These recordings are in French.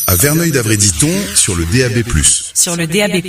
À Verneuil-d'Avray-Diton, sur le DAB+. Sur le DAB+.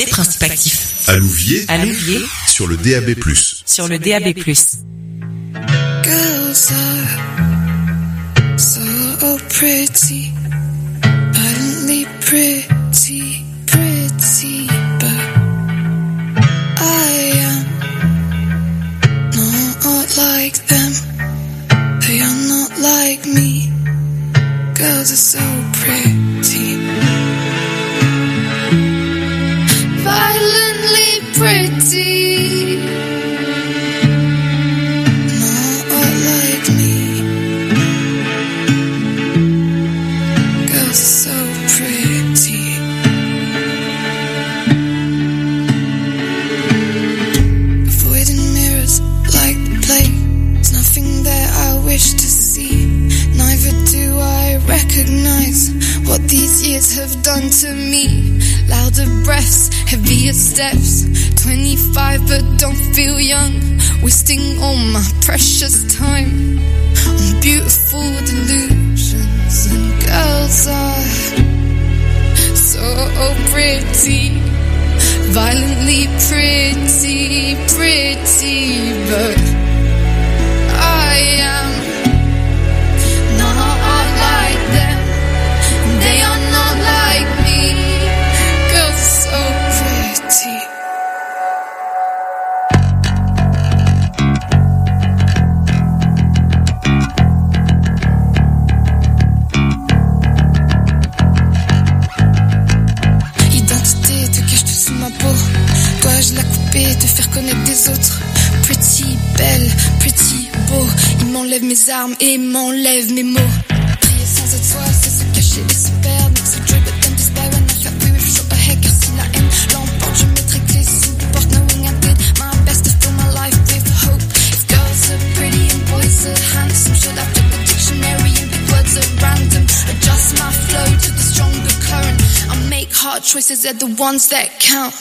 Tes principes actifs. À Louviers, Sur le DAB+. Sur le DAB+. Girls are so pretty, violently pretty, but I am not like them. They are not like me. Girls are so pretty, violently pretty, not like me. Girls are so pretty. Avoiding mirrors like the plague. There's nothing there I wish to see. Neither do I recognize what these years have done to me. Louder breaths, heavier steps. 25 but don't feel young. Wasting all my precious time on beautiful delusions. And girls are so pretty, violently pretty, but I am not like them. They are not like me. Girls are so pretty. Identité te cache tout sous ma peau. Dois-je la couper, te faire connaître des autres? Pretty, belle, pretty, beau. Il m'enlève mes armes et m'enlève mes mots. Prier sans être soi, c'est se cacher et se perdre. So joy but then despair when I felt we were short ahead. Car si la haine l'emporte, je mettrai clé sous porte. Knowing I did my best to fill my life with hope. If girls are pretty and boys are handsome, should I flip the dictionary and pick words at random? Adjust my flow to the stronger current. I make hard choices, they're the ones that count.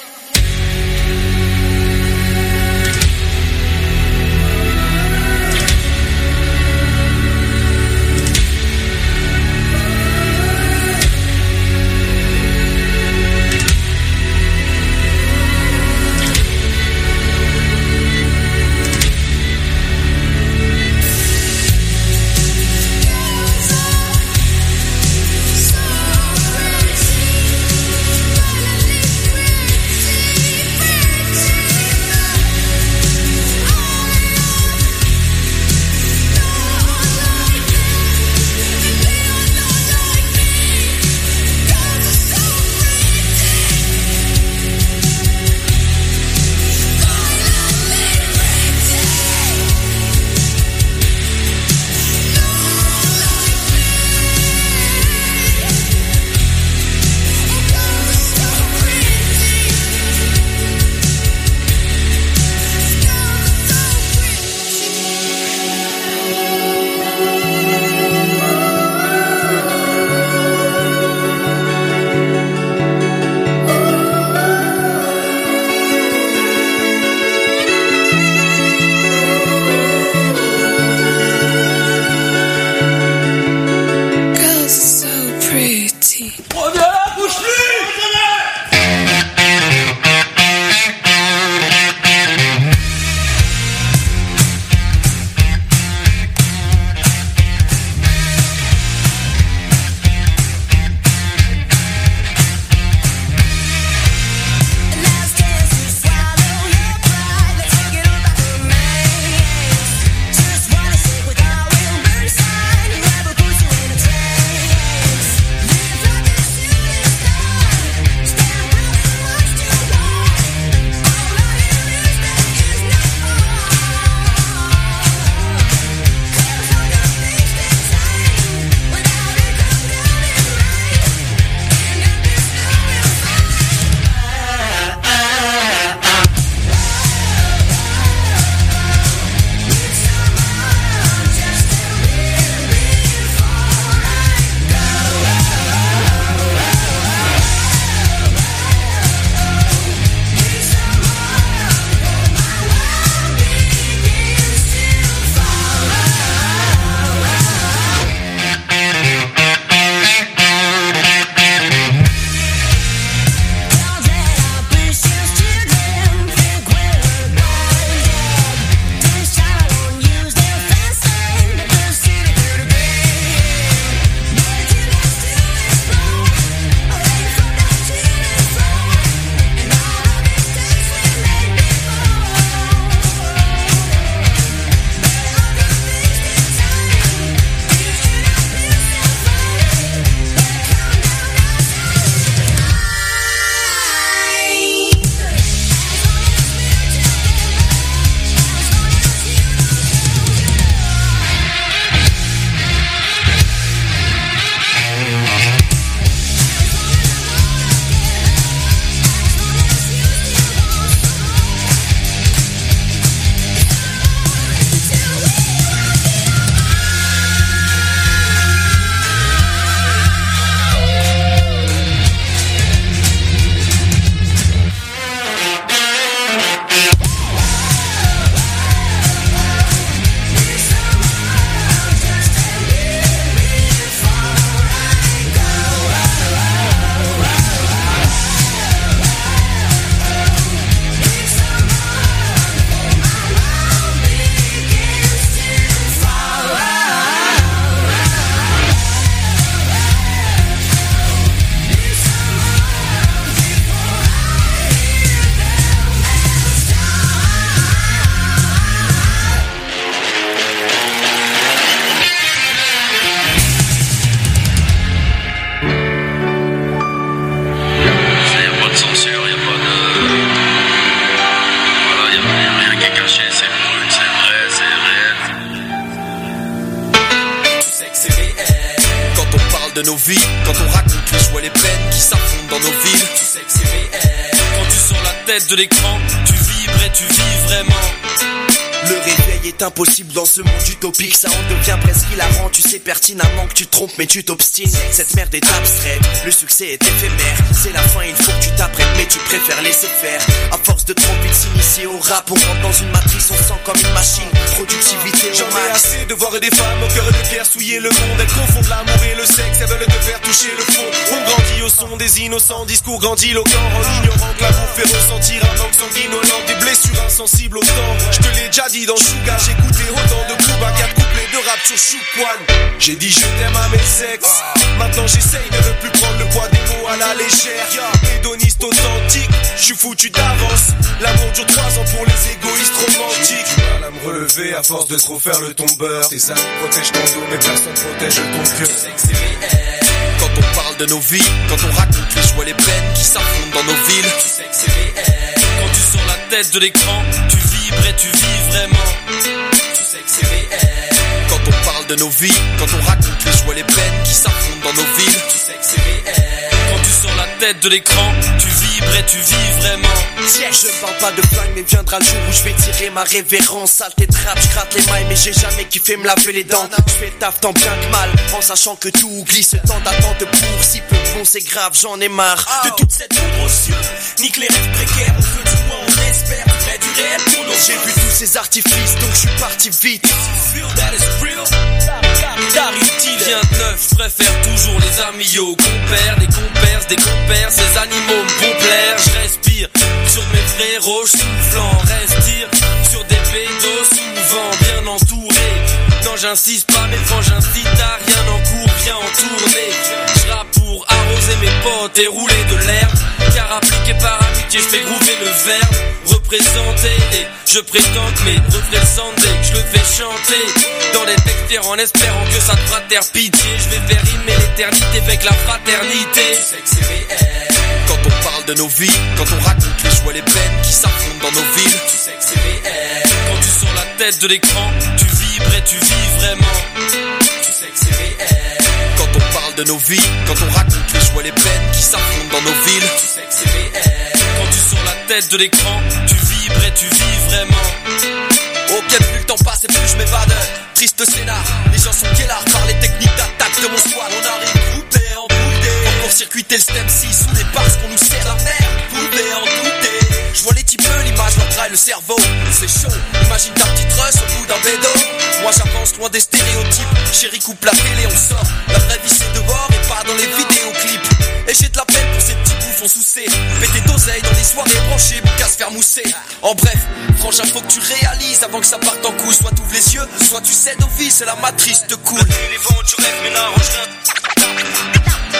de nos vies, quand on raconte les joies et les peines qui s'affrontent dans nos villes, tu sais que c'est réel. Quand tu sors la tête de l'écran, tu vibres et tu vis vraiment. Le réveil est impossible dans ce monde utopique. Ça en devient presque hilarant. Tu sais pertinemment que tu te trompes mais tu t'obstines. Cette merde est abstraite, le succès est éphémère. C'est la fin, il faut que tu t'apprêtes mais tu préfères laisser faire. À force de trop vite s'initier au rap, on rentre dans une matrice, on sent comme une machine. Productivité au J'en ai max. assez de voir des femmes au cœur de pierre souiller le monde. Elles confondent l'amour et le sexe, elles veulent te faire toucher le fond. On grandit au son des innocents discours grandiloquents, en ignorant que l'amour fait ressentir un manque sanguinolent, des blessures insensibles au temps. Je te l'ai déjà dit dans Suga, j'écoutais autant de coups à 4 couplets de rap sur Choukwan. J'ai dit je t'aime à mes sexes. Maintenant j'essaye de ne plus prendre le poids des mots à la légère. Hédoniste authentique, je suis foutu d'avance. L'amour dure 3 ans pour les égoïstes romantiques. J'ai du mal à me relever à force de trop faire le tombeur. Tes amis protègent ton dos mais personne protège ton cœur. Tu sais que c'est réel. Quand on parle de nos vies, quand on raconte les joies et les peines qui s'affrontent dans nos villes, tu sais que c'est réel. Quand tu sors la tête de l'écran, tu vibres et tu vis vraiment. Tu sais que c'est réel. Quand on parle de nos vies, quand on raconte les joies et les peines qui s'affrontent dans nos villes, tu sais que c'est réel. Quand tu sors la tête de l'écran, tu vibres et tu vis vraiment. Je ne parle pas de flingue mais viendra le jour où je vais tirer ma révérence. Saleté de rap, je gratte les mailles mais j'ai jamais kiffé me laver les dents. Je fais le taf tant bien que mal, en sachant que tout glisse. Tant d'attente pour si peu bon c'est grave, j'en ai marre. De toute cette poudre aux cieux, nique les rêves précaires, on veut du moins on espère, vrai du réel pour nos J'ai vu tous ces artifices donc je suis parti vite. Rien de neuf, je préfère toujours les amis aux compères, des compères, des compères, ces animaux me font plaire. Je respire sur mes frérots, soufflant, respire sur des pédos, souvent bien entourés. Non j'insiste pas mais quand j'incite à rien en cours, viens en tournée. Je rappe pour arroser mes potes et rouler de l'herbe, car appliqué par amitié je fais groover le verbe. Représenter et je prétends que mes refrains sentent dès que je le fais chanter dans les textes en espérant que ça te fera taire pitié. Je vais faire rimer l'éternité avec la fraternité. Tu sais que c'est réel. Quand on parle de nos vies, quand on raconte les joies et les peines qui s'affrontent dans nos villes, Tu sais que c'est réel. quand tu sors la tête de l'écran, tu vibres et tu vis vraiment. Tu sais que c'est réel. Quand on parle de nos vies, quand on raconte les joies et les peines qui s'affrontent dans nos villes, Tu sais que c'est réel. quand tu sors la tête de l'écran, tu vibres et tu vis vraiment. Ok, plus le temps passe et plus je m'évade. Triste scénar, les gens sont guélards par les techniques d'attaque de mon squad. On arrive groupé en boudé, pour circuiter le stem 6 sous les parce qu'on nous sert la merde. Boudé en douté, je vois les types, l'image leur traille le cerveau. C'est chaud, imagine ta petite russe au bout d'un bédo. Moi j'avance loin des stéréotypes, chérie coupe la télé, on sort. La vraie vie c'est dehors et pas dans les vidéoclips. Et j'ai de la peine pour ces petits bouffons soucés. Péter d'oseille dans les soirées branchées, bouc à se faire mousser. En bref, frangin faut que tu réalises avant que ça parte en couille. Soit t'ouvres les yeux, soit tu cèdes au vice et la matrice te coule. Les vents du rêve mais n'arrange rien.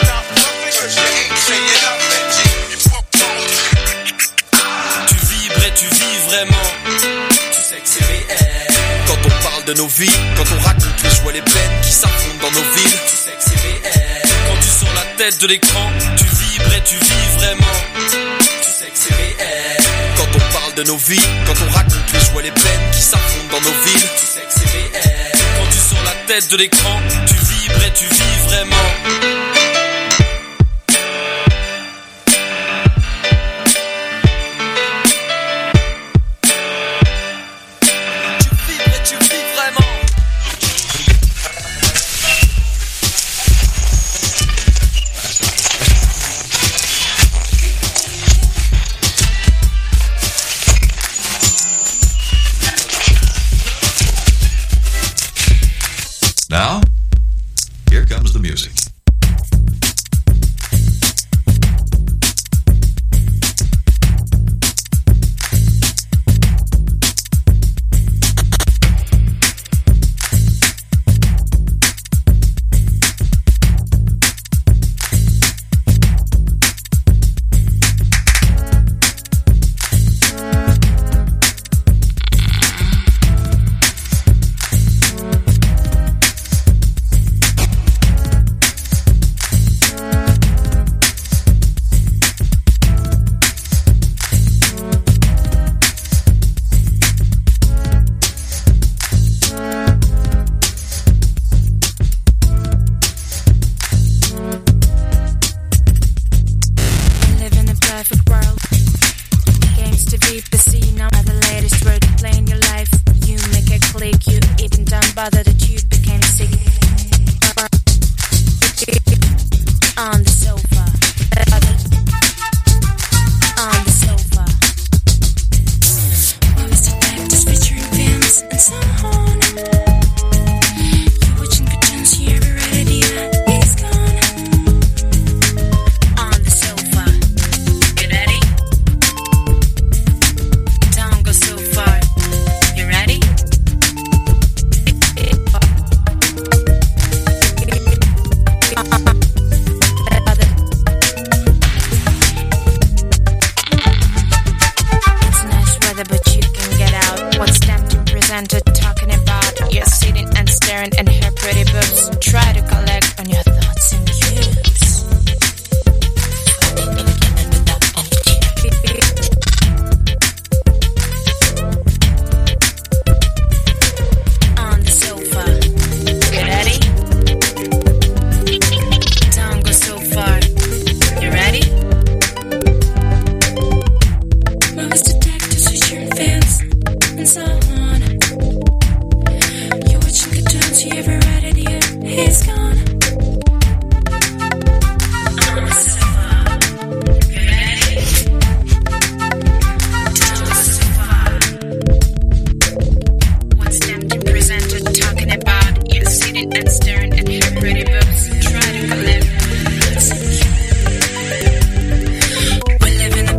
Tu vibres et tu vis vraiment. Tu sais que c'est réel. Quand on parle de nos vies, quand on raconte les joies et les peines qui s'affrontent dans nos villes, Tu sais que c'est réel. quand tu sors la tête de l'écran, tu vibres et tu vis vraiment. Tu sais que c'est réel. Quand on parle de nos vies, quand on raconte les joies et les peines qui s'affrontent dans nos villes, Tu sais que c'est réel. quand tu sors la tête de l'écran, tu vibres et tu vis vraiment.